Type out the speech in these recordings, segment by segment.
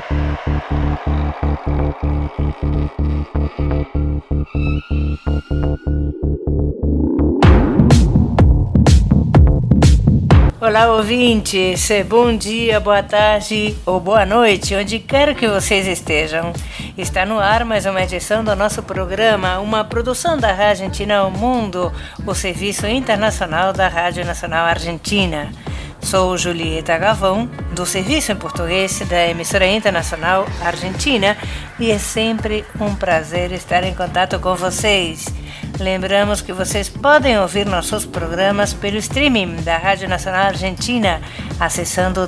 Olá, ouvintes! Bom dia, boa tarde ou boa noite, onde quer que vocês estejam. Está no ar mais uma edição do nosso programa, uma produção da Rádio Argentina ao Mundo, o serviço internacional da Rádio Nacional Argentina. Sou Julieta Gavão, do Serviço em Português da Emissora Internacional Argentina, e é sempre um prazer estar em contato com vocês. Lembramos que vocês podem ouvir nossos programas pelo streaming da Rádio Nacional Argentina, acessando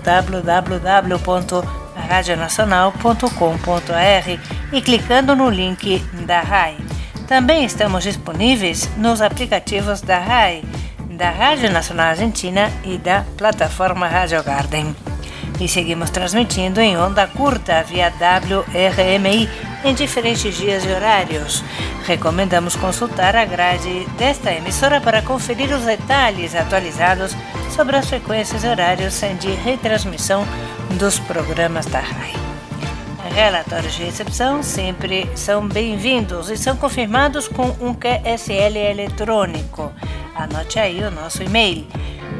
www.radionacional.com.br e clicando no link da RAI. Também estamos disponíveis nos aplicativos da RAI, da Rádio Nacional Argentina e da plataforma Rádio Garden. E seguimos transmitindo em onda curta via WRMI em diferentes dias e horários. Recomendamos consultar a grade desta emissora para conferir os detalhes atualizados sobre as frequências e horários de retransmissão dos programas da RAI. Relatórios de recepção sempre são bem-vindos e são confirmados com um QSL eletrônico. Anote aí o nosso e-mail,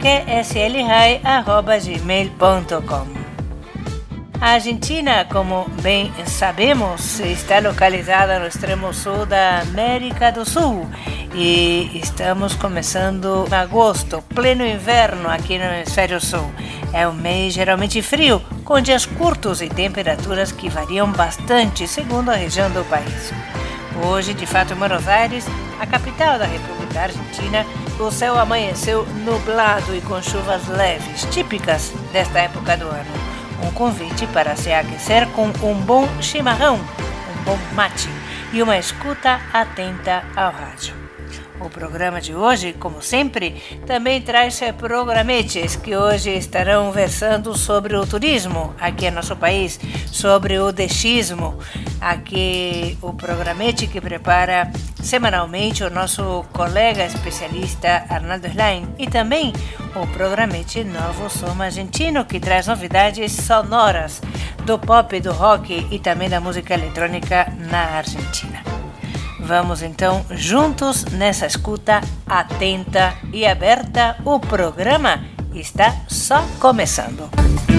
qslrai@gmail.com. A Argentina, como bem sabemos, está localizada no extremo sul da América do Sul e estamos começando agosto, pleno inverno aqui no Hemisfério Sul. É um mês geralmente frio, com dias curtos e temperaturas que variam bastante segundo a região do país. Hoje, de fato, em Buenos Aires, a capital da República Argentina, o céu amanheceu nublado e com chuvas leves, típicas desta época do ano. Um convite para se aquecer com um bom chimarrão, um bom mate e uma escuta atenta ao rádio. O programa de hoje, como sempre, também traz programetes que hoje estarão versando sobre o turismo aqui em nosso país, sobre o dechismo, aqui o programete que prepara semanalmente o nosso colega especialista Arnaldo Slain, e também o programete Novo Som Argentino, que traz novidades sonoras do pop, do rock e também da música eletrônica na Argentina. Vamos então juntos nessa escuta atenta e aberta. O programa está só começando.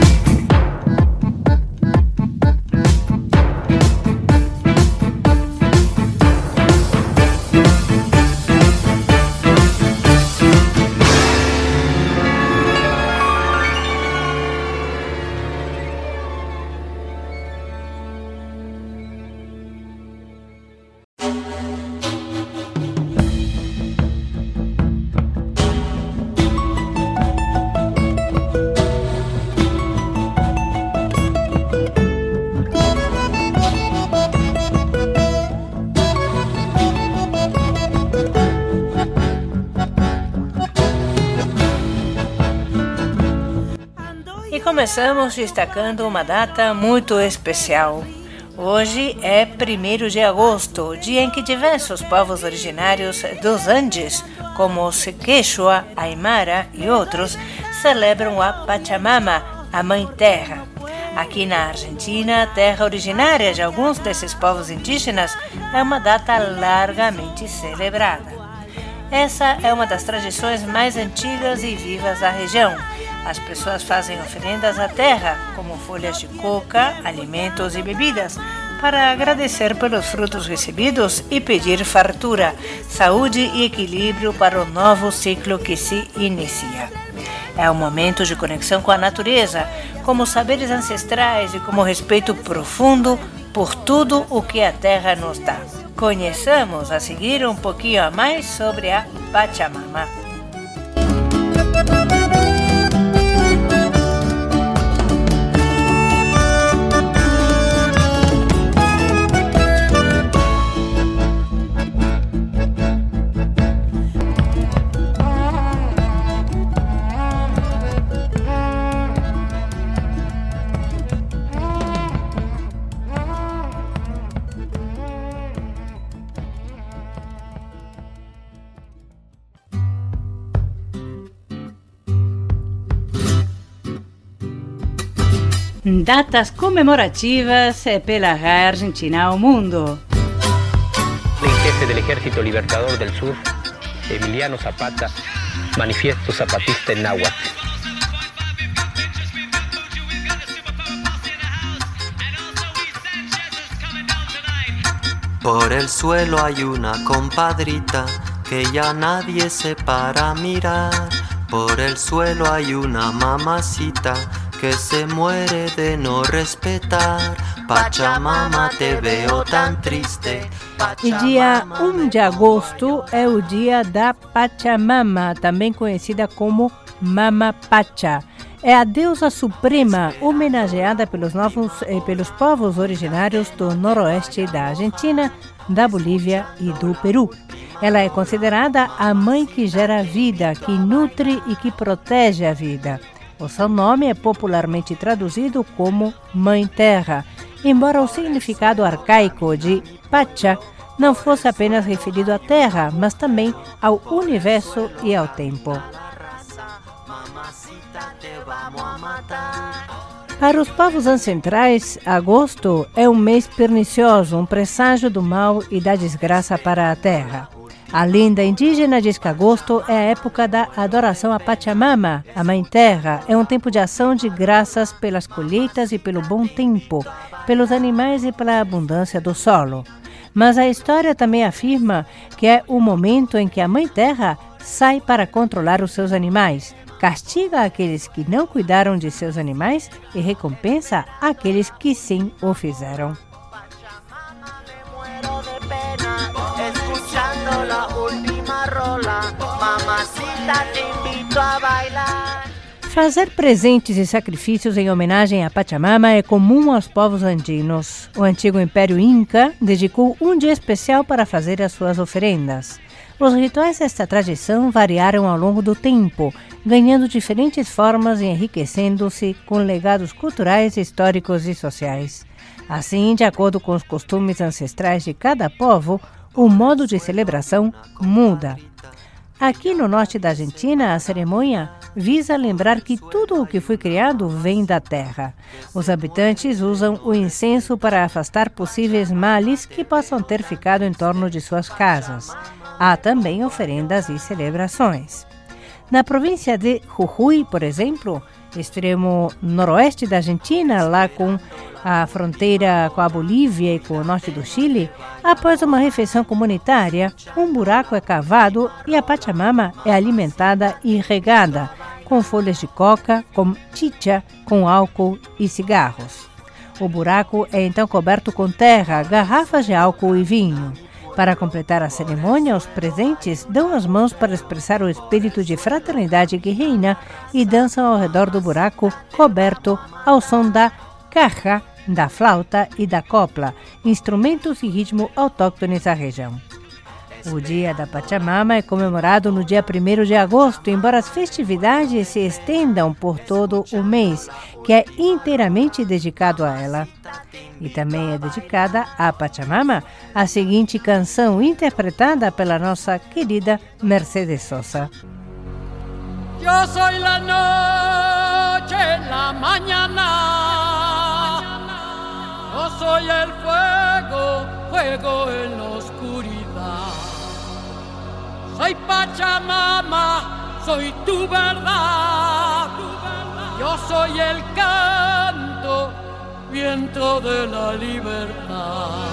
Começamos destacando uma data muito especial. Hoje é 1º de agosto, dia em que diversos povos originários dos Andes, como os Quechua, Aymara e outros, celebram a Pachamama, a Mãe Terra. Aqui na Argentina, a terra originária de alguns desses povos indígenas, é uma data largamente celebrada. Essa é uma das tradições mais antigas e vivas da região. As pessoas fazem oferendas à terra, como folhas de coca, alimentos e bebidas, para agradecer pelos frutos recebidos e pedir fartura, saúde e equilíbrio para o novo ciclo que se inicia. É um momento de conexão com a natureza, como saberes ancestrais e como respeito profundo por tudo o que a terra nos dá. Conheçamos a seguir um pouquinho a mais sobre a Pachamama. Datas comemorativas pela Argentina ao mundo. El jefe del Ejército Libertador del Sur, Emiliano Zapata, manifiesto zapatista en náhuatl. Por el suelo hay una compadrita que ya nadie se para a mirar. Por el suelo hay una mamacita que se muere de no respetar. Pachamama, te veo tan triste. E dia 1 de agosto é o dia da Pachamama, também conhecida como Mama Pacha. É a deusa suprema homenageada pelos povos originários do noroeste da Argentina, da Bolívia e do Peru. Ela é considerada a mãe que gera a vida, que nutre e que protege a vida. O seu nome é popularmente traduzido como Mãe Terra, embora o significado arcaico de Pacha não fosse apenas referido à Terra, mas também ao universo e ao tempo. Para os povos ancestrais, agosto é um mês pernicioso, um presságio do mal e da desgraça para a terra. A lenda indígena diz que agosto é a época da adoração a Pachamama, a Mãe Terra. É um tempo de ação de graças pelas colheitas e pelo bom tempo, pelos animais e pela abundância do solo. Mas a história também afirma que é o momento em que a Mãe Terra sai para controlar os seus animais, castiga aqueles que não cuidaram de seus animais e recompensa aqueles que sim o fizeram. Fazer presentes e sacrifícios em homenagem a Pachamama é comum aos povos andinos. O antigo Império Inca dedicou um dia especial para fazer as suas oferendas. Os rituais desta tradição variaram ao longo do tempo, ganhando diferentes formas e enriquecendo-se com legados culturais, históricos e sociais. Assim, de acordo com os costumes ancestrais de cada povo, o modo de celebração muda. Aqui no norte da Argentina, a cerimônia visa lembrar que tudo o que foi criado vem da terra. Os habitantes usam o incenso para afastar possíveis males que possam ter ficado em torno de suas casas. Há também oferendas e celebrações. Na província de Jujuy, por exemplo, extremo noroeste da Argentina, lá com a fronteira com a Bolívia e com o norte do Chile, após uma refeição comunitária, um buraco é cavado e a Pachamama é alimentada e regada, com folhas de coca, com chicha, com álcool e cigarros. O buraco é então coberto com terra, garrafas de álcool e vinho. Para completar a cerimônia, os presentes dão as mãos para expressar o espírito de fraternidade que reina e dançam ao redor do buraco coberto ao som da caja, da flauta e da copla, instrumentos e ritmo autóctones da região. O Dia da Pachamama é comemorado no dia 1º de agosto, embora as festividades se estendam por todo o mês, que é inteiramente dedicado a ela. E também é dedicada a Pachamama a seguinte canção interpretada pela nossa querida Mercedes Sosa. Yo soy la noche, la mañana. Yo soy el fuego, fuego en la oscuridad. Soy Pachamama, soy tu verdad. Yo soy el canto, viento de la libertad.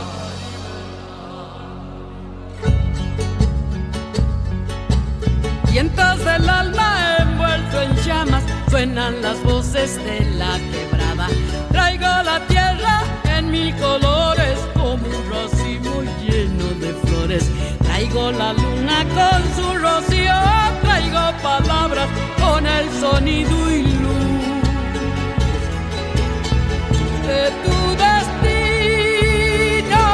Vientos del alma envuelto en llamas, suenan las voces de la quebrada. Traigo la tierra en mil colores, como un racimo lleno de flores. Traigo la luna con su rocío, traigo palabras con el sonido y luz de tu destino.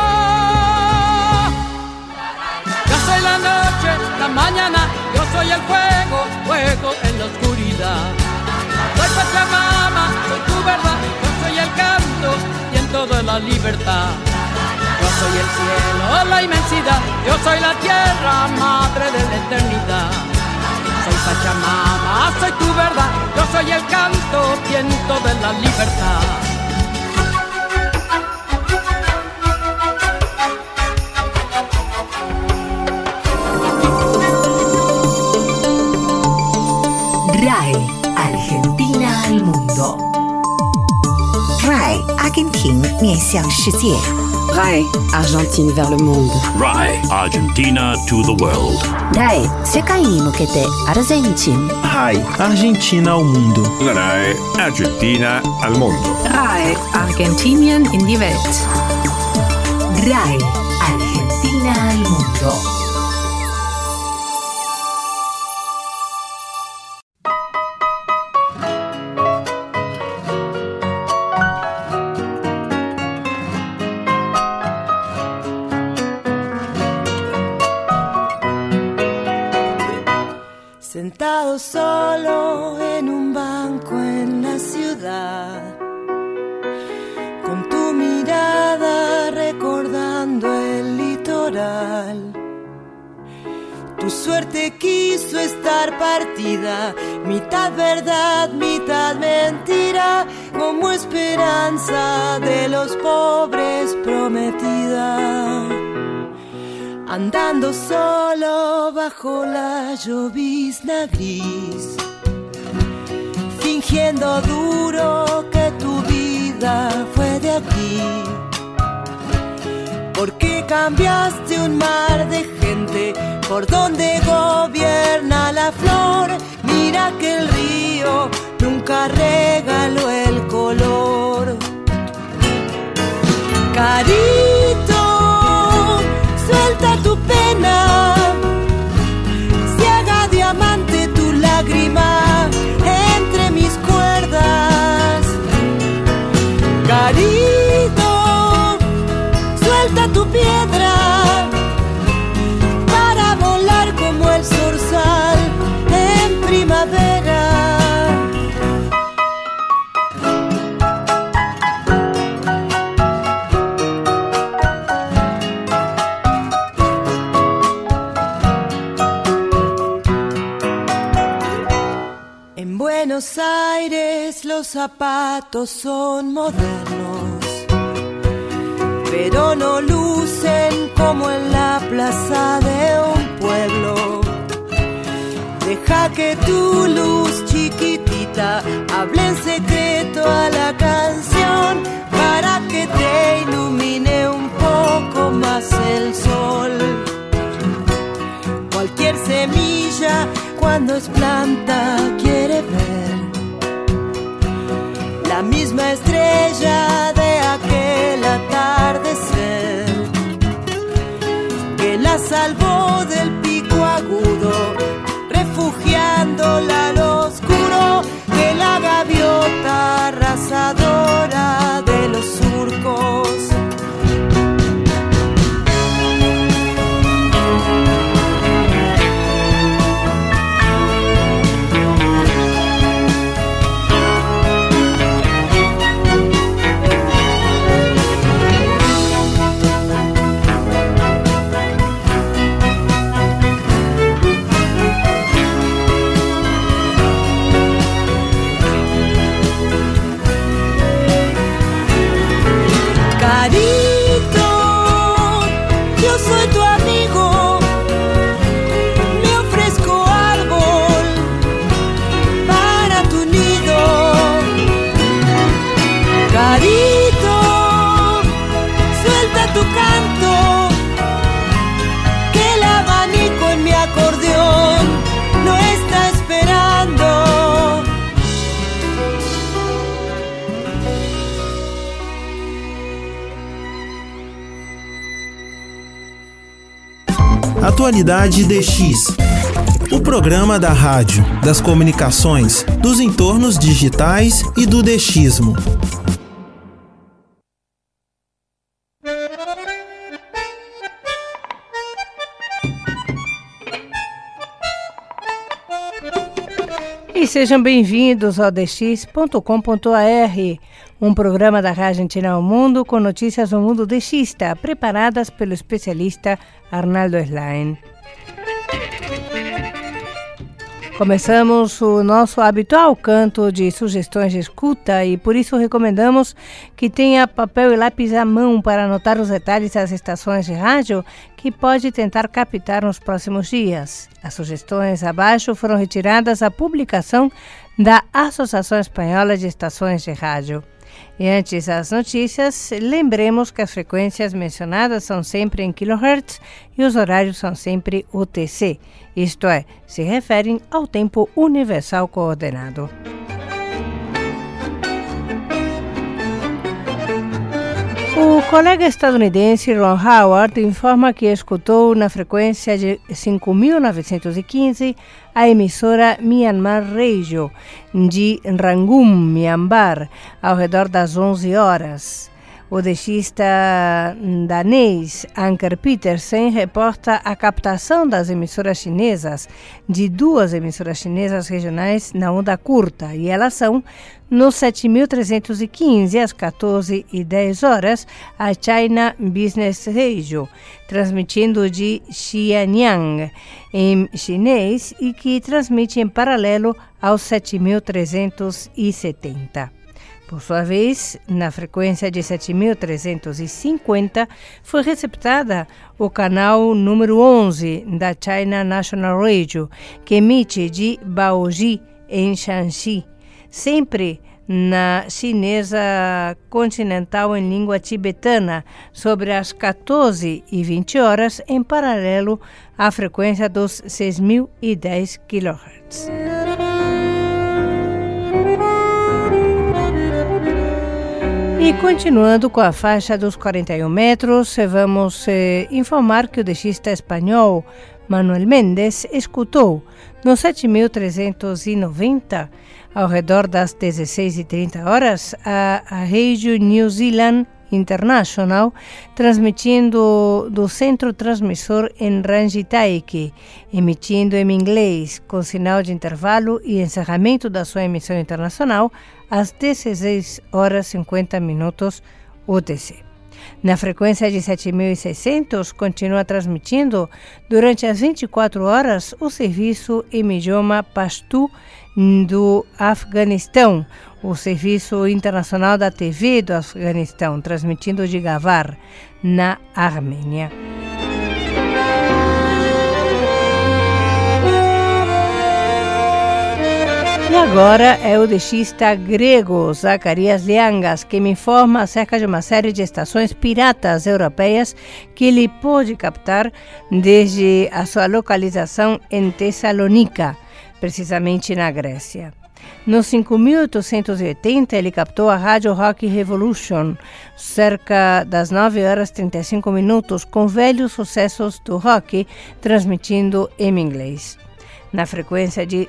Yo soy la noche, la mañana, yo soy el fuego, fuego en la oscuridad. Soy Pachamama, soy tu verdad, yo soy el canto, viento de la libertad. Yo soy el cielo, la inmensidad, yo soy la tierra, madre de la eternidad. Soy Pachamama, soy tu verdad, yo soy el canto, viento de la libertad. RAI Argentina 面向世界 RAI Argentine vers le monde. RAI Argentina to the world. RAI 世界に向けてアルゼンチン RAI Argentina ao mundo. RAI Argentina al mundo. RAI Argentinien in die Welt. RAI Argentina al mundo. Sentado solo en un banco en la ciudad, con tu mirada recordando el litoral. Tu suerte quiso estar partida, mitad verdad, mitad mentira, como esperanza de los pobres prometida. Andando solo bajo la llovizna gris, fingiendo duro que tu vida fue de aquí. Porque cambiaste un mar de gente por donde gobierna la flor. Mira que el río nunca regaló el color. Carito, suelta tu pena, se haga diamante tu lágrima entre mis cuerdas. Carito, suelta tu piedra para volar como el zorzal en primavera. En Buenos Aires los zapatos son modernos, pero no lucen como en la plaza de un pueblo. Deja que tu luz chiquitita hable en secreto a la canción, para que te ilumine un poco más el sol. Cualquier semilla cuando es planta quiere ver la misma estrella de aquel atardecer que la salvó del pico agudo, refugiándola al oscuro, que la gaviota arrasadora de los surcos. Atualidade DX, o programa da rádio, das comunicações, dos entornos digitais e do DXismo. E sejam bem-vindos ao dx.com.ar, um programa da Rádio Argentina ao Mundo com notícias do mundo DXista, preparadas pelo especialista Arnaldo Slane. Começamos o nosso habitual canto de sugestões de escuta e por isso recomendamos que tenha papel e lápis à mão para anotar os detalhes das estações de rádio que pode tentar captar nos próximos dias. As sugestões abaixo foram retiradas da publicação da Associação Espanhola de Estações de Rádio. E antes das notícias, lembremos que as frequências mencionadas são sempre em kHz e os horários são sempre UTC, isto é, se referem ao tempo universal coordenado. O colega estadunidense Ron Howard informa que escutou na frequência de 5.915 a emissora Myanmar Radio de Rangoon, Myanmar, ao redor das 11 horas. O dexista danês Anker Petersen reporta a captação das emissoras chinesas, de duas emissoras chinesas regionais na onda curta, e elas são no 7.315 às 14h10 a China Business Radio, transmitindo de Xianyang em chinês e que transmite em paralelo aos 7.370. Por sua vez, na frequência de 7.350, foi receptada o canal número 11 da China National Radio, que emite de Baoji, em Shanxi, sempre na chinesa continental em língua tibetana, sobre as 14h20, em paralelo à frequência dos 6.010 kHz. E continuando com a faixa dos 41 metros, vamos informar que o dexista espanhol Manuel Mendes escutou no 7.390, ao redor das 16h30, a Rádio New Zealand International, transmitindo do centro transmissor em Rangitaiki, emitindo em inglês, com sinal de intervalo e encerramento da sua emissão internacional às 16h50 UTC. Na frequência de 7.600, continua transmitindo durante as 24 horas o serviço em idioma Pashto do Afeganistão, o Serviço Internacional da TV do Afeganistão, transmitindo de Gavar, na Armênia. E agora é o dexista grego Zacharias Liangas que me informa acerca de uma série de estações piratas europeias que ele pôde captar desde a sua localização em Tessalônica, precisamente na Grécia. No 5.880, ele captou a Rádio Rock Revolution, cerca das 9h35, com velhos sucessos do rock, transmitindo em inglês. Na frequência de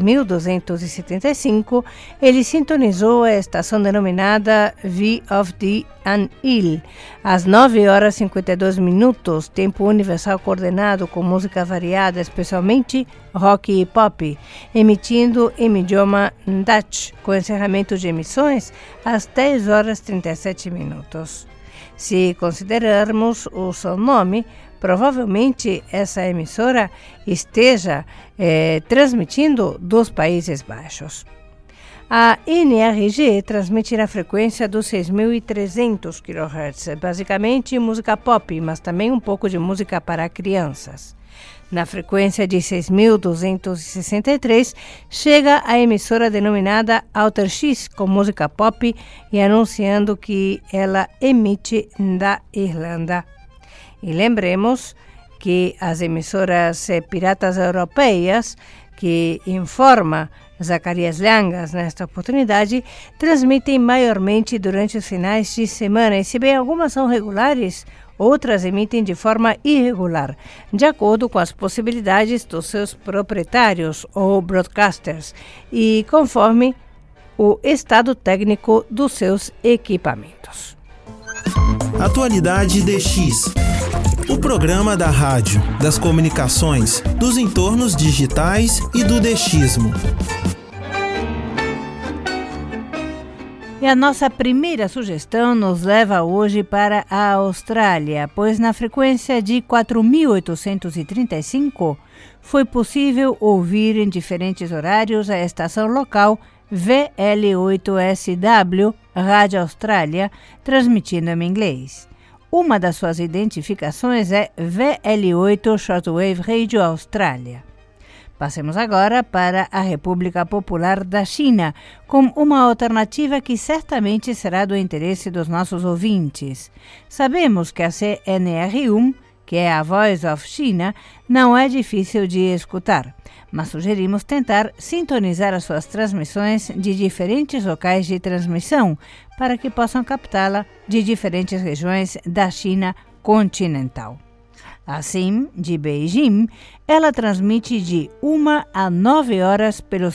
6.275, ele sintonizou a estação denominada V of the An-Il, às 9h52, tempo universal coordenado com música variada, especialmente rock e pop, emitindo em idioma Dutch, com encerramento de emissões às 10h37. Se considerarmos o seu nome, provavelmente essa emissora esteja transmitindo dos Países Baixos. A NRG transmite na frequência dos 6.300 kHz, basicamente música pop, mas também um pouco de música para crianças. Na frequência de 6.263, chega a emissora denominada Outer X, com música pop e anunciando que ela emite da Irlanda. E lembremos que as emissoras piratas europeias, que informa Zacharias Liangas nesta oportunidade, transmitem maiormente durante os finais de semana, e se bem algumas são regulares, outras emitem de forma irregular, de acordo com as possibilidades dos seus proprietários ou broadcasters e conforme o estado técnico dos seus equipamentos. Atualidade DX. O programa da rádio, das comunicações, dos entornos digitais e do DXismo. E a nossa primeira sugestão nos leva hoje para a Austrália, pois na frequência de 4.835 foi possível ouvir em diferentes horários a estação local VL8SW Rádio Austrália, transmitindo em inglês. Uma das suas identificações é VL8 Shortwave Radio Austrália. Passemos agora para a República Popular da China, com uma alternativa que certamente será do interesse dos nossos ouvintes. Sabemos que a CNR1, que é a Voice of China, não é difícil de escutar, mas sugerimos tentar sintonizar as suas transmissões de diferentes locais de transmissão para que possam captá-la de diferentes regiões da China continental. Assim, de Beijing, ela transmite de 1 a 9 horas pelos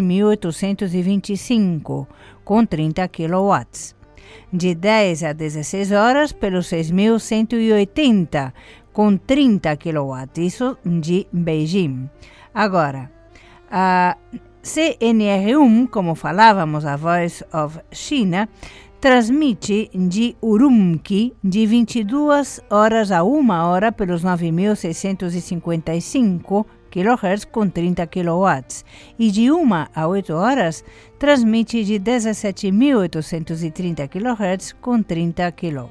13.825, com 30 kW. De 10 a 16 horas pelos 6.180, com 30 kW, isso de Beijing. Agora, a CNR1, como falávamos, a Voice of China, transmite de Urumqi de 22 horas a 1 hora pelos 9.655 kHz com 30 kW e de 1 a 8 horas transmite de 17.830 kHz com 30 kW.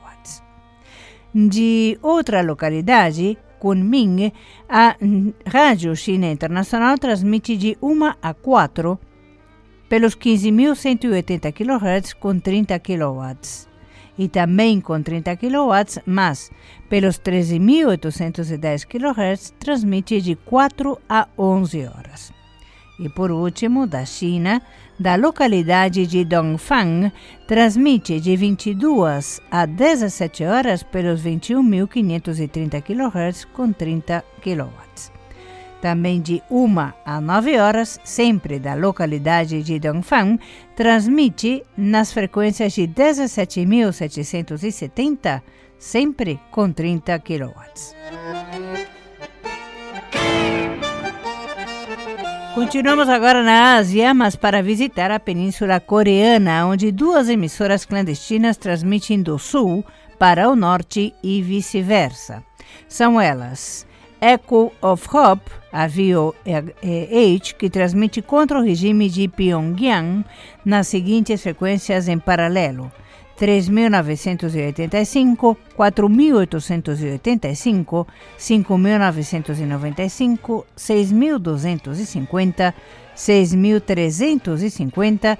De outra localidade, Kunming, a Rádio China Internacional transmite de 1 a 4 pelos 15.180 kHz com 30 kW e também com 30 kW, mas pelos 13.810 kHz transmite de 4 a 11 horas. E por último, da China, da localidade de Dongfang, transmite de 22 a 17 horas pelos 21.530 kHz com 30 kW. Também de 1 a 9 horas, sempre da localidade de Dongfang, transmite nas frequências de 17.770, sempre com 30 kW. Continuamos agora na Ásia, mas para visitar a Península Coreana, onde 2 emissoras clandestinas transmitem do sul para o norte e vice-versa. São elas Echo of Hope, a VOH, que transmite contra o regime de Pyongyang nas seguintes frequências em paralelo: 3.985, 4.885, 5.995, 6.250, 6.350,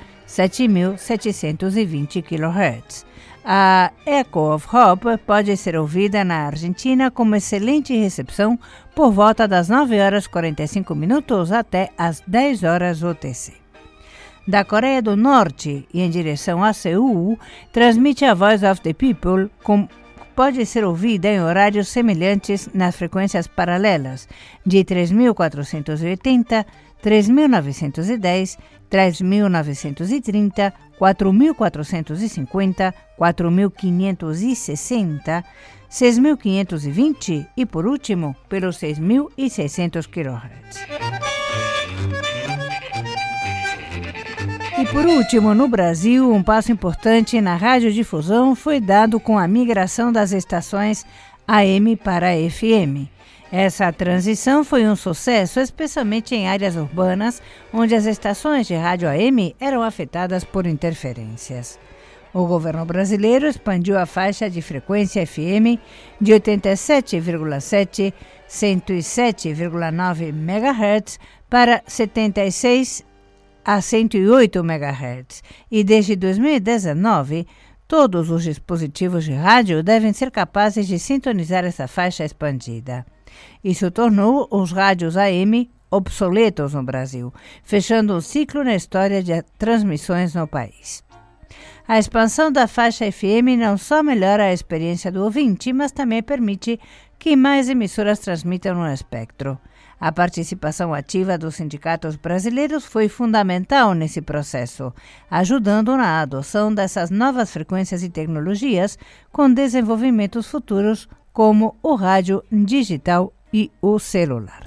7.720 kHz. A Echo of Hope pode ser ouvida na Argentina com excelente recepção por volta das 9 horas 45 minutos até as 10 horas UTC. Da Coreia do Norte e em direção a Seul, transmite a Voice of the People, pode ser ouvida em horários semelhantes nas frequências paralelas de 3.480, 3.910, 3.930, 4.450, 4.560, 6.520 e, por último, pelos 6.600 kHz. E por último, no Brasil, um passo importante na radiodifusão foi dado com a migração das estações AM para FM. Essa transição foi um sucesso, especialmente em áreas urbanas, onde as estações de rádio AM eram afetadas por interferências. O governo brasileiro expandiu a faixa de frequência FM de 87,7 a 107,9 MHz para 76 a 108 MHz e desde 2019 todos os dispositivos de rádio devem ser capazes de sintonizar essa faixa expandida. Isso tornou os rádios AM obsoletos no Brasil, fechando um ciclo na história de transmissões no país. A expansão da faixa FM não só melhora a experiência do ouvinte, mas também permite que mais emissoras transmitam no espectro. A participação ativa dos sindicatos brasileiros foi fundamental nesse processo, ajudando na adoção dessas novas frequências e tecnologias com desenvolvimentos futuros como o rádio digital e o celular.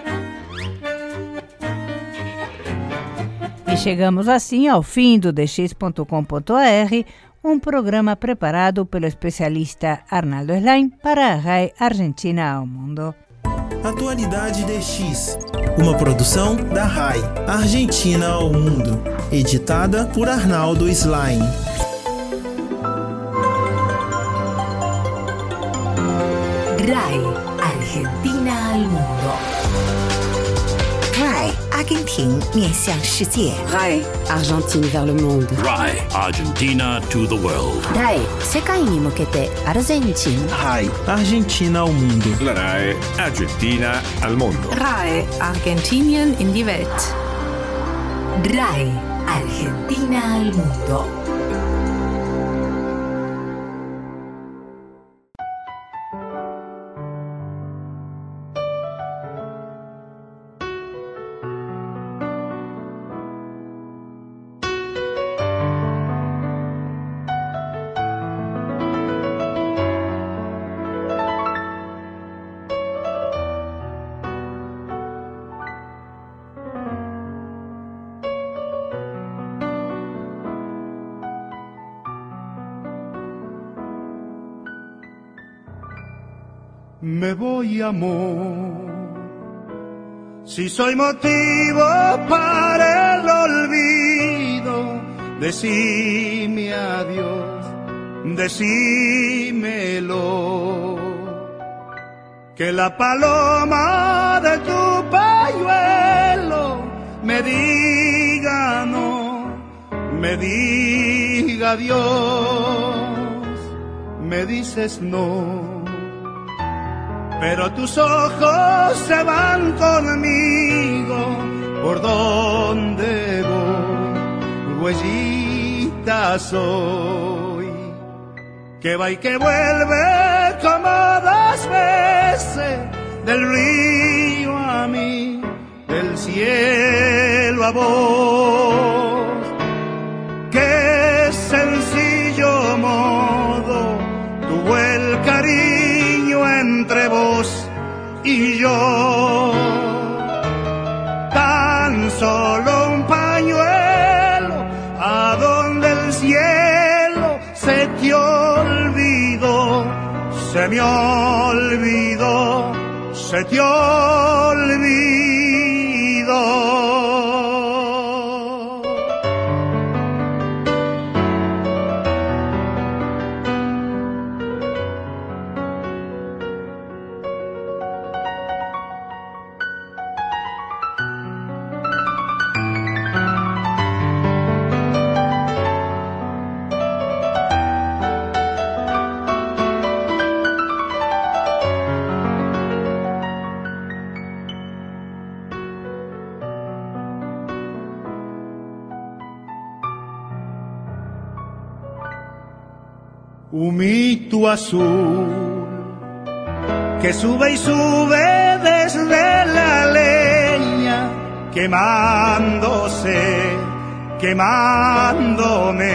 E chegamos assim ao fim do dx.com.br, um programa preparado pelo especialista Arnaldo Slain para a RAI Argentina ao Mundo. Atualidade DX, uma produção da RAI Argentina ao Mundo, editada por Arnaldo Slain. RAI Argentina al Mundo. RAI 阿根廷面向世界。 RAI Argentine vers le monde. RAI Argentina to the world. RAI 世界に向けてアルゼンチン。 RAI Argentina ao mundo. La RAI Argentina al mondo. RAI Argentinien in die Welt. RAI Argentina al mundo. Me voy, amor, si soy motivo para el olvido, decime adiós, decímelo, que la paloma de tu pañuelo me diga no, me diga adiós, me dices no. Pero tus ojos se van conmigo por donde voy, huellita soy, que va y que vuelve como dos veces, del río a mí, del cielo a vos. Qué sencillo modo tuvo el cariño entre vos y yo, tan solo un pañuelo a donde el cielo se te olvidó, se me olvidó, se te olvidó. Humito azul que sube y sube desde la leña, quemándose, quemándome,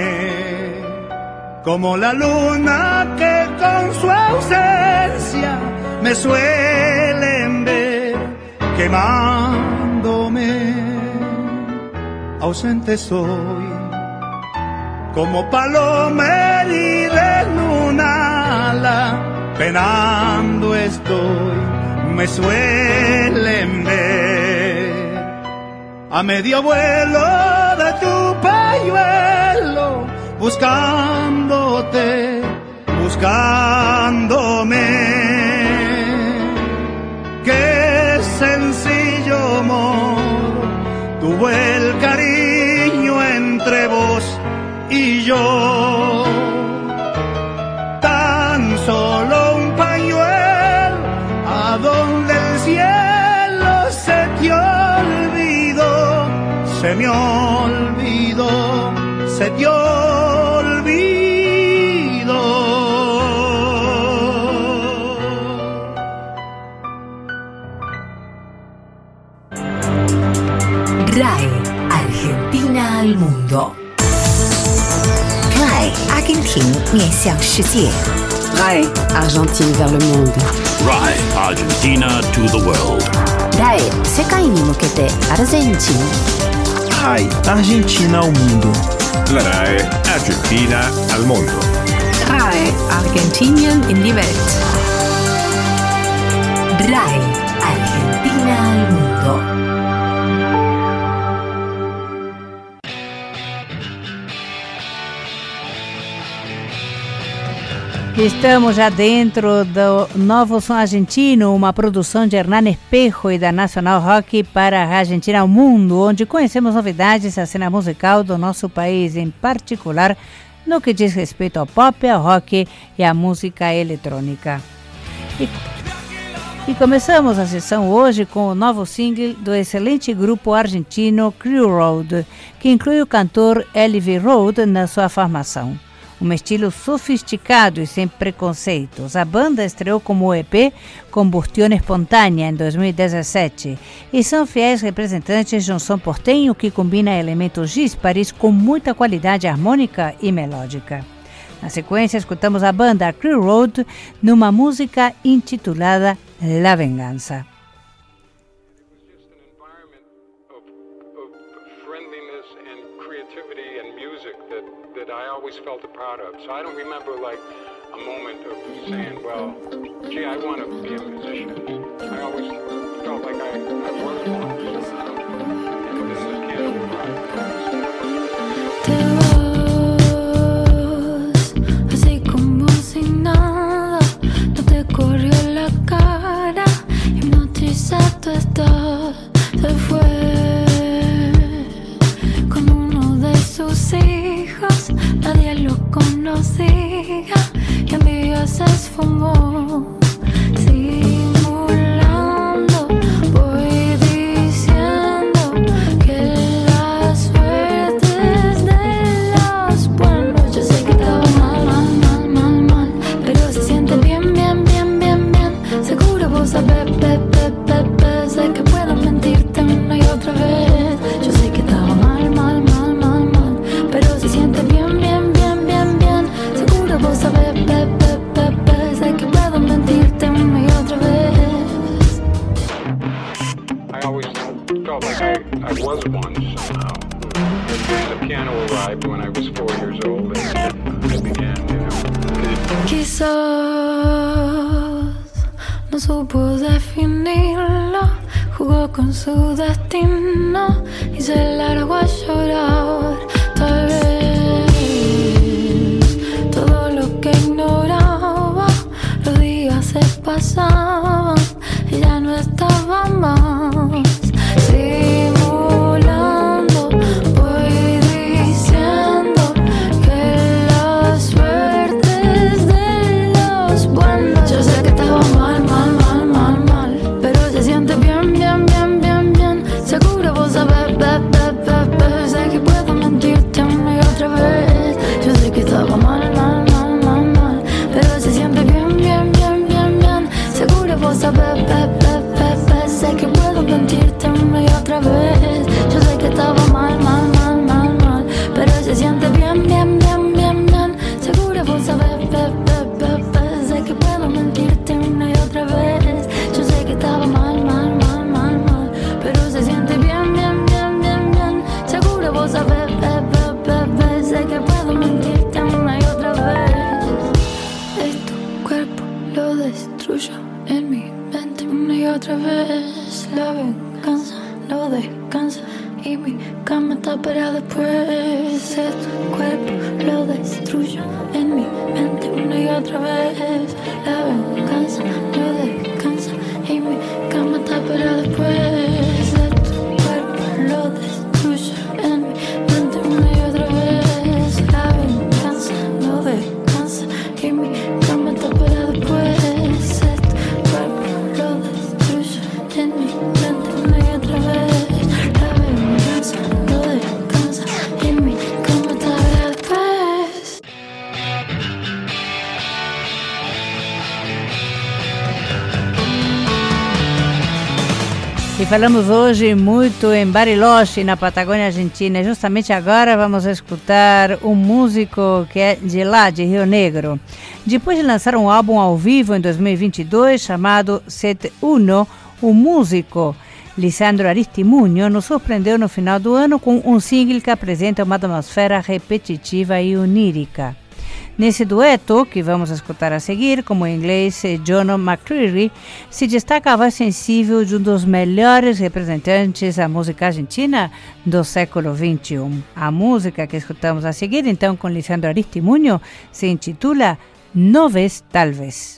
como la luna que con su ausencia me suelen ver, quemándome. Ausente soy como paloma herida en una ala, penando estoy, me suelen ver. A medio vuelo de tu pañuelo, buscándote, buscándome. Qué sencillo modo tuvo el cariño entre vos y yo, tan solo un pañuelo a donde el cielo se te olvidó, se me olvidó, se te olvidó. RAI Argentina al mundo. RAI 阿根廷面向世界。 RAI Argentine vers le monde. RAI Argentina to the world. RAI 世界に向けてアルゼンチン。 RAI Argentina ao mundo. La RAI Argentina al mondo. RAI Argentinien in die Welt. RAI Argentina al mundo. Estamos já dentro do Novo Som Argentino, uma produção de Hernán Espejo e da Nacional Rock para a Argentina ao Mundo, onde conhecemos novidades da cena musical do nosso país, em particular no que diz respeito ao pop, ao rock e à música eletrônica. E começamos a sessão hoje com o novo single do excelente grupo argentino Crew Road, que inclui o cantor Elvi Road na sua formação. Um estilo sofisticado e sem preconceitos. A banda estreou como EP Combustión Espontânea em 2017 e são fiéis representantes de um som portenho que combina elementos díspares com muita qualidade harmônica e melódica. Na sequência, escutamos a banda Crew Road numa música intitulada La Venganza. I always felt proud of. So I don't remember like a moment of saying, well, gee, I want to be a musician. I always felt like I was one. And this is Piano Te vas, así como si nada, no te corrió la cara, hipnotizado estás, se fue con uno de sus hijos. Nadie lo conocía y un día se esfumó. Simulando, voy diciendo que la suerte es de los buenos. Yo sé que estaba mal, pero se siente bien, bien, bien, bien, bien. Seguro vos sabés, sé que puedo mentirte una y otra vez. Yo sé que estaba mal, pero se siente bien, bien, bien, bien, bien. Seguro vos sabés, sé que puedo mentirte una y otra vez. I always felt like I was one somehow. The piano arrived when I was 4 years old and I began, Quizás no supo definirlo, jugó con su destino y se largó a llorar. Tal vez todo lo que ignoraba, los días se pasaban y ya no estaba más. Simulando, voy diciendo que la suerte es de los buenos. Yo sé que estaba mal, pero se siente bien, bien, bien, bien, bien. Seguro vos sabés, sé que puedo mentirte una y otra vez. Yo sé que estaba mal, pero se siente bien, bien, bien, bien, bien. Seguro vos sabés, sé que puedo mentirte una y otra vez. Yo sé que estaba mal, pero se siente bien, bien, bien, bien, bien. Seguro vos sabés, sé que puedo mentirte una y otra vez. Yo sé que estaba mal, pero se siente bien, bien, bien, bien, bien. Seguro vos sabés, sé que puedo mentirte una y otra vez. Es tu cuerpo, lo destruyo en mi mente una y otra vez. La venganza no descansa y mi cama está para después. Es tu cuerpo, lo destruyo en mi mente una y otra vez. La venganza no descansa y mi cama está para después. Es tu cuerpo, lo destruyo en mi mente una y otra vez. La venganza no descansa y mi cama está para después. Es tu cuerpo, lo destruyo en mi mente una y otra vez. La venganza no descansa y mi cama está para después. E falamos hoje muito em Bariloche, na Patagônia Argentina. Justamente agora vamos escutar um músico que é de lá, de Rio Negro. Depois de lançar um álbum ao vivo em 2022 chamado 7-1, o músico Lisandro Aristimuño nos surpreendeu no final do ano com um single que apresenta uma atmosfera repetitiva e onírica. Nesse dueto, que vamos escutar a seguir, como em inglês John McCreary, se destaca a voz sensível de um dos melhores representantes da música argentina do século XXI. A música que escutamos a seguir, então, com Lisandro Aristimuño, se intitula No ves tal vez.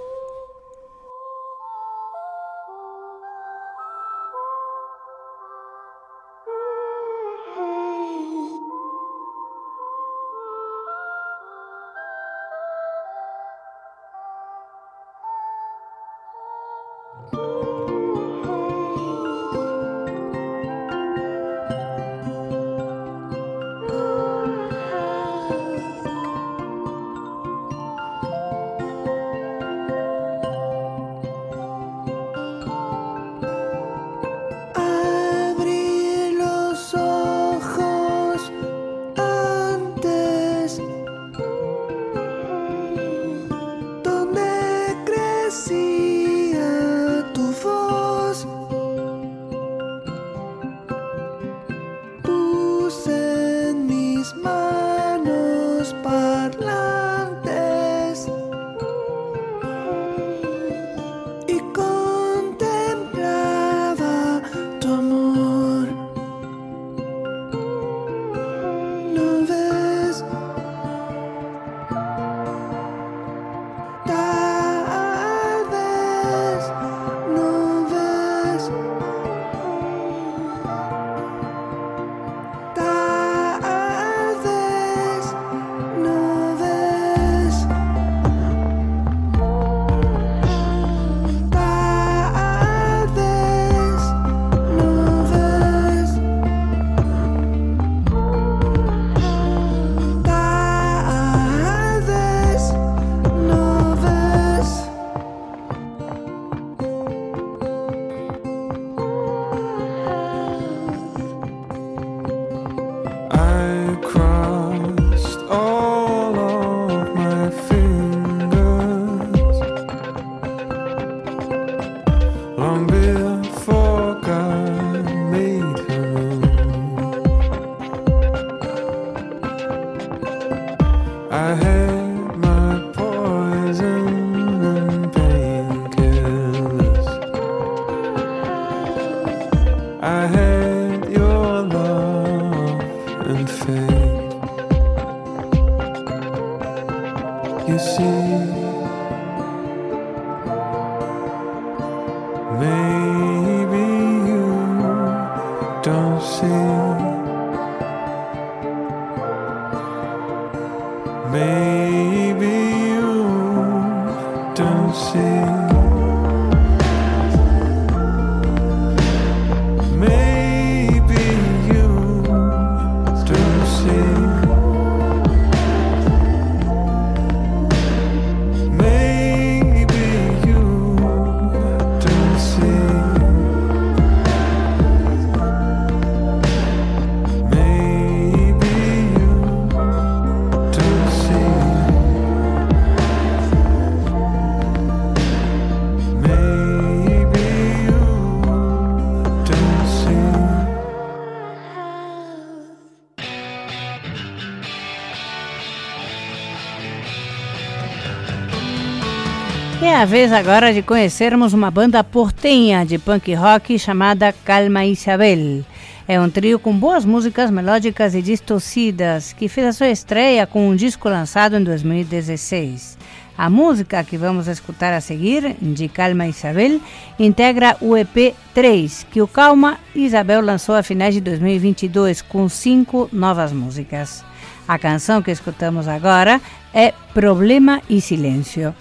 É a vez agora de conhecermos uma banda portenha de punk rock chamada Calma Isabel. É um trio com boas músicas melódicas e distorcidas que fez a sua estreia com um disco lançado em 2016. A música que vamos escutar a seguir, de Calma Isabel, integra o EP 3, que o Calma Isabel lançou a finais de 2022 com 5 novas músicas. A canção que escutamos agora é Problema e Silêncio.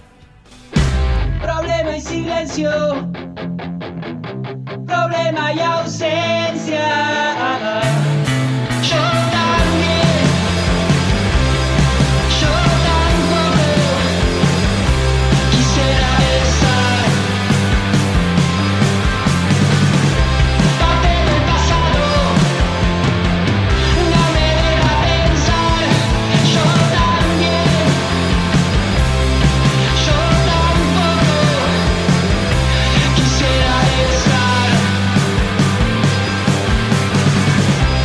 Problema y silencio, problema y ausencia. Yo también, yo tampoco quisiera estar. Parte del pasado, no me deja pensar. Yo también, yo tampoco quisiera estar.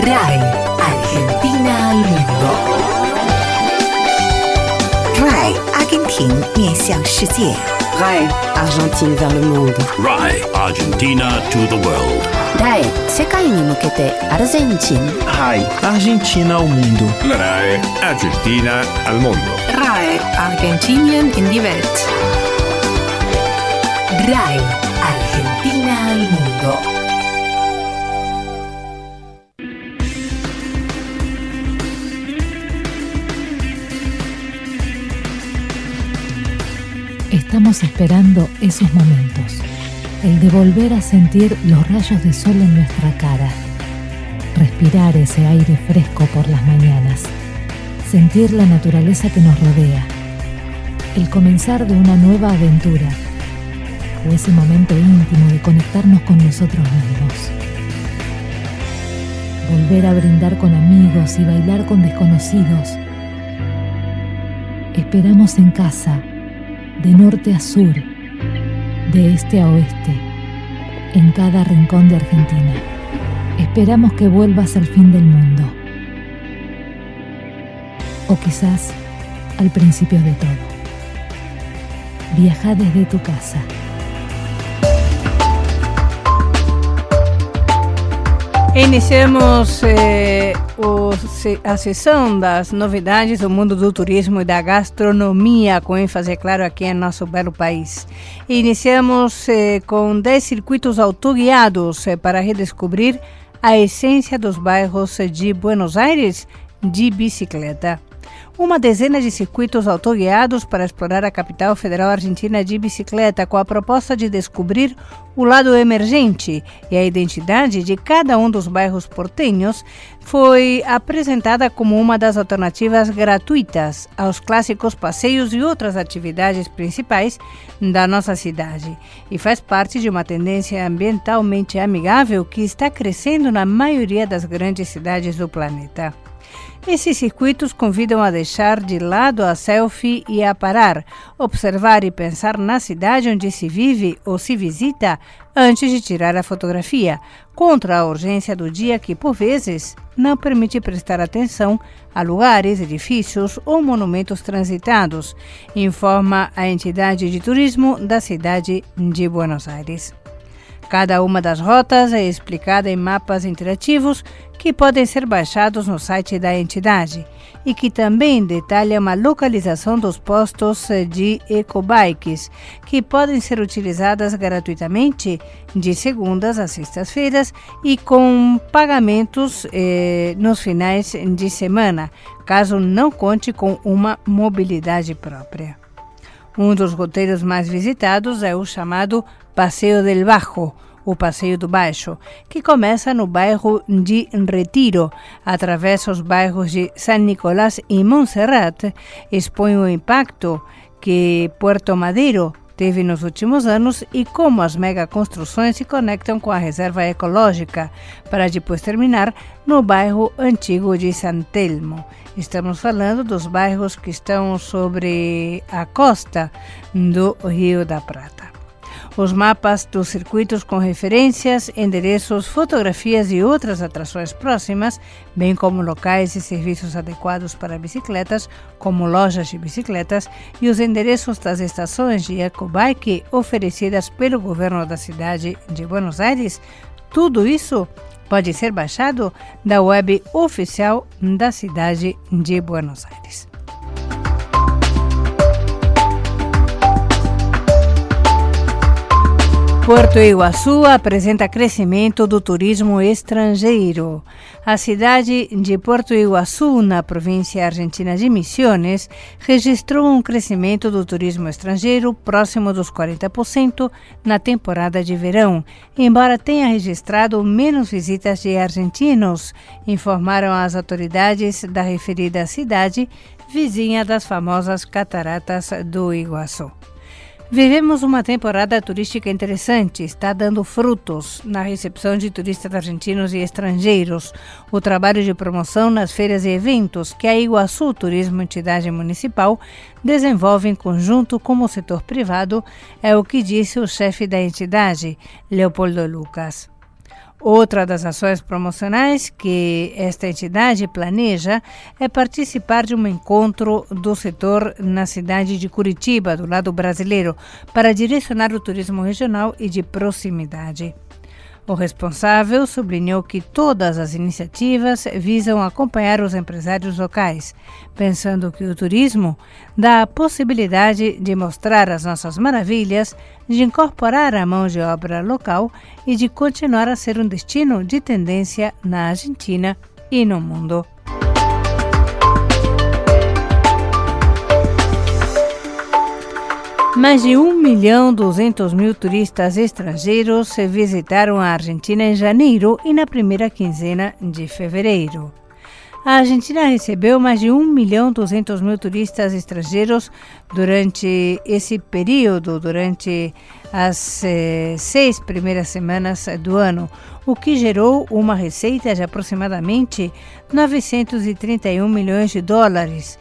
RAI Argentina al mundo. RAI Argentina 面向世界。 RAI Argentine vers le monde. RAI Argentina to the world. RAI 世界に向けてアルゼンチン。 RAI Argentina ao mundo. La RAI Argentina al mondo. RAI Argentinien in die Welt. RAI Argentina al mundo. Estamos esperando esos momentos, el de volver a sentir los rayos de sol en nuestra cara, respirar ese aire fresco por las mañanas, sentir la naturaleza que nos rodea, el comenzar de una nueva aventura, o ese momento íntimo de conectarnos con nosotros mismos. Volver a brindar con amigos y bailar con desconocidos. Esperamos en casa, de norte a sur, de este a oeste, en cada rincón de Argentina. Esperamos que vuelvas al fin del mundo. O quizás al principio de todo. Viaja desde tu casa. Iniciamos a sessão das novidades do mundo do turismo e da gastronomia, com ênfase, é claro, aqui em nosso belo país. Iniciamos com 10 circuitos autoguiados para redescobrir a essência dos bairros de Buenos Aires de bicicleta. Uma dezena de circuitos autoguiados para explorar a capital federal argentina de bicicleta, com a proposta de descobrir o lado emergente e a identidade de cada um dos bairros portenhos, foi apresentada como uma das alternativas gratuitas aos clássicos passeios e outras atividades principais da nossa cidade, e faz parte de uma tendência ambientalmente amigável que está crescendo na maioria das grandes cidades do planeta. Esses circuitos convidam a deixar de lado a selfie e a parar, observar e pensar na cidade onde se vive ou se visita antes de tirar a fotografia, contra a urgência do dia que, por vezes, não permite prestar atenção a lugares, edifícios ou monumentos transitados, informa a entidade de turismo da cidade de Buenos Aires. Cada uma das rotas é explicada em mapas interativos que podem ser baixados no site da entidade e que também detalham a localização dos postos de ecobikes, que podem ser utilizadas gratuitamente de segundas a sextas-feiras e com pagamentos nos finais de semana, caso não conte com uma mobilidade própria. Um dos roteiros mais visitados é o chamado Passeio del Bajo, o Passeio do Baixo, que começa no bairro de Retiro, atravessa os bairros de San Nicolás e Montserrat, expõe o impacto que Puerto Madero teve nos últimos anos e como as megaconstruções se conectam com a reserva ecológica, para depois terminar no bairro antigo de San Telmo. Estamos falando dos bairros que estão sobre a costa do Rio da Prata. Os mapas dos circuitos com referências, endereços, fotografias e outras atrações próximas, bem como locais e serviços adequados para bicicletas, como lojas de bicicletas, e os endereços das estações de ecobike oferecidas pelo governo da cidade de Buenos Aires, tudo isso pode ser baixado da web oficial da cidade de Buenos Aires. Porto Iguaçu apresenta crescimento do turismo estrangeiro. A cidade de Porto Iguaçu, na província argentina de Misiones, registrou um crescimento do turismo estrangeiro próximo dos 40% na temporada de verão, embora tenha registrado menos visitas de argentinos, informaram as autoridades da referida cidade, vizinha das famosas cataratas do Iguaçu. Vivemos uma temporada turística interessante, está dando frutos na recepção de turistas argentinos e estrangeiros. O trabalho de promoção nas feiras e eventos que a Iguaçu Turismo, entidade municipal, desenvolve em conjunto com o setor privado, é o que disse o chefe da entidade, Leopoldo Lucas. Outra das ações promocionais que esta entidade planeja é participar de um encontro do setor na cidade de Curitiba, do lado brasileiro, para direcionar o turismo regional e de proximidade. O responsável sublinhou que todas as iniciativas visam acompanhar os empresários locais, pensando que o turismo dá a possibilidade de mostrar as nossas maravilhas, de incorporar a mão de obra local e de continuar a ser um destino de tendência na Argentina e no mundo. Mais de 1.200.000 turistas estrangeiros visitaram a Argentina em janeiro e na primeira quinzena de fevereiro. A Argentina recebeu mais de 1.200.000 turistas estrangeiros durante esse período, durante as 6 primeiras semanas do ano, o que gerou uma receita de aproximadamente 931 milhões de dólares,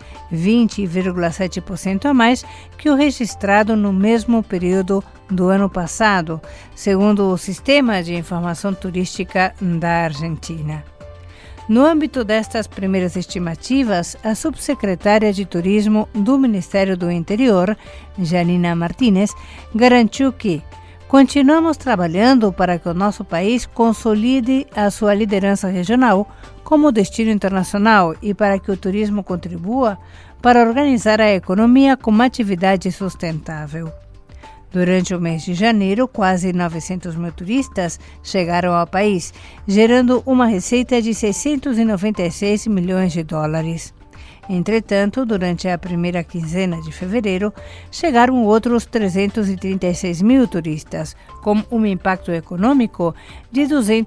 20,7% a mais que o registrado no mesmo período do ano passado, segundo o Sistema de Informação Turística da Argentina. No âmbito destas primeiras estimativas, a subsecretária de Turismo do Ministério do Interior, Janina Martínez, garantiu que continuamos trabalhando para que o nosso país consolide a sua liderança regional como destino internacional e para que o turismo contribua para organizar a economia com uma atividade sustentável. Durante o mês de janeiro, quase 900.000 turistas chegaram ao país, gerando uma receita de 696 milhões de dólares. Entretanto, durante a primeira quinzena de fevereiro, chegaram outros 336 mil turistas, com um impacto econômico de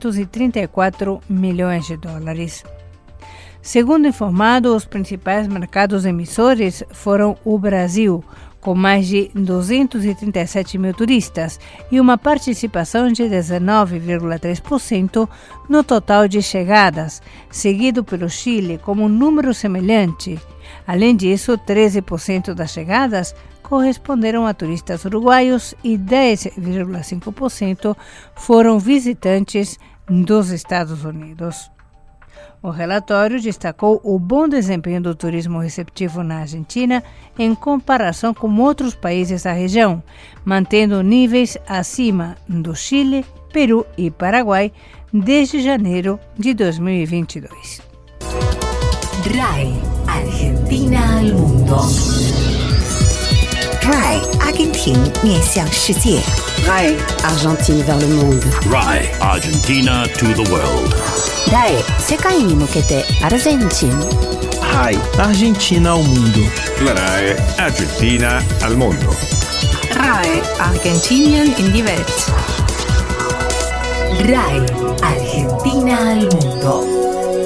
234 milhões de dólares. Segundo informado, os principais mercados emissores foram o Brasil, com mais de 237 mil turistas e uma participação de 19,3% no total de chegadas, seguido pelo Chile com um número semelhante. Além disso, 13% das chegadas corresponderam a turistas uruguaios e 10,5% foram visitantes dos Estados Unidos. O relatório destacou o bom desempenho do turismo receptivo na Argentina em comparação com outros países da região, mantendo níveis acima do Chile, Peru e Paraguai desde janeiro de 2022. RAI, Argentina al mundo. RAI, Argentina 面向世界. RAI, Argentine vers le monde. RAI, Argentina to the world. RAI, 世界に向けてアルゼンチン. RAI, Argentina ao mundo. La RAI, Argentina al mundo. RAI, Argentinien in die Welt. RAI, Argentina al mundo.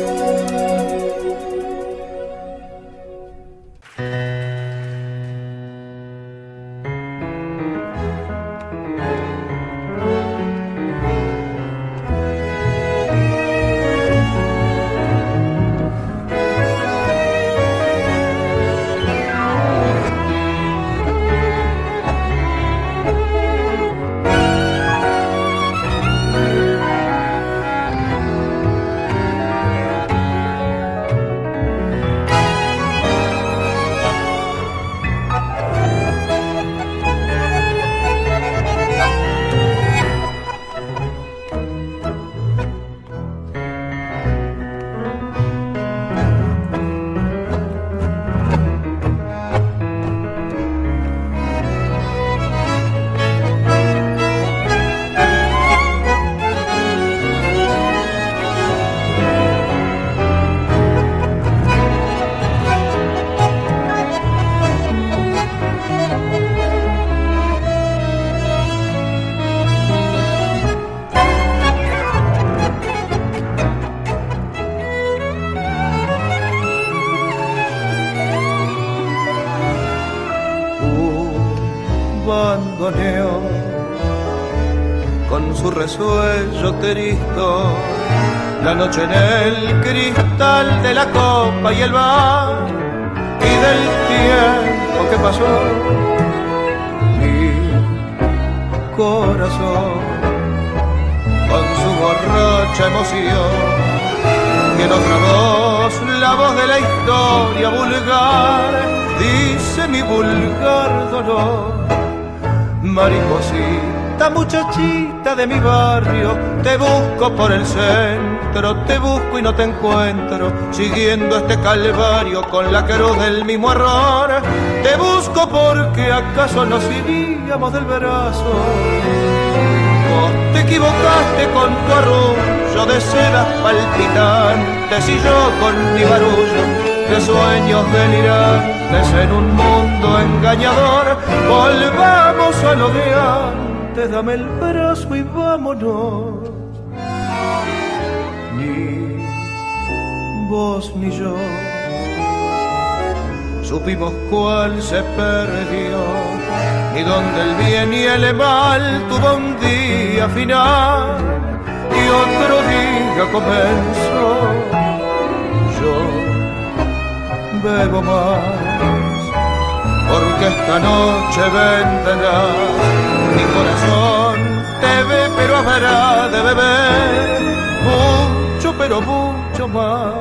bandoneón con su resuello triste, la noche en el cristal de la copa y el bar y del tiempo que pasó, mi corazón con su borrón pasión. Y en otra voz, la voz de la historia vulgar, dice mi vulgar dolor. Mariposita, muchachita de mi barrio, te busco por el centro, te busco y no te encuentro, siguiendo este calvario con la cruz del mismo error. Te busco porque acaso nos iríamos del brazo. Vos te equivocaste con tu arrullo de sedas palpitantes y yo con mi barullo de sueños delirantes en un mundo engañador. Volvamos a lo de antes, dame el brazo y vámonos. Ni vos ni yo supimos cuál se perdió, ni dónde el bien y el mal tuvo un día final y otro día comenzó. Yo bebo más, porque esta noche vendrás. Mi corazón te ve, pero habrá de beber mucho, pero mucho más.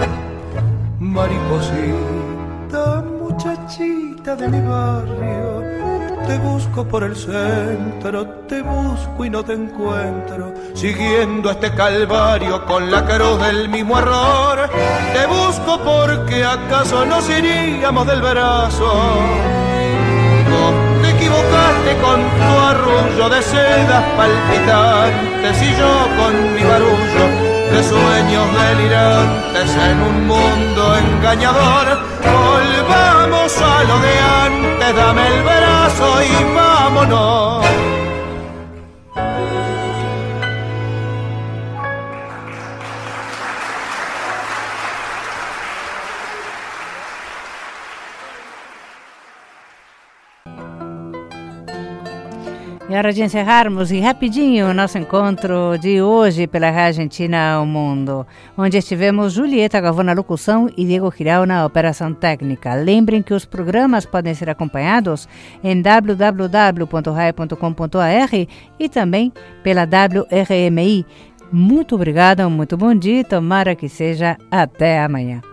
Mariposita, muchachita de mi barrio, te busco por el centro, te busco y no te encuentro, siguiendo este calvario con la cruz del mismo error. Te busco porque acaso nos iríamos del brazo. Vos te equivocaste con tu arrullo de sedas palpitantes y yo con mi barullo de sueños delirantes en un mundo engañador. Volvamos a lo de antes, dame el brazo y vámonos. E hora de encerrarmos e rapidinho o nosso encontro de hoje pela Rádio Argentina ao Mundo, onde estivemos Julieta Galvão na locução e Diego Giral na operação técnica. Lembrem que os programas podem ser acompanhados em www.rai.com.br e também pela WRMI. Muito obrigada, muito bom dia, tomara que seja até amanhã.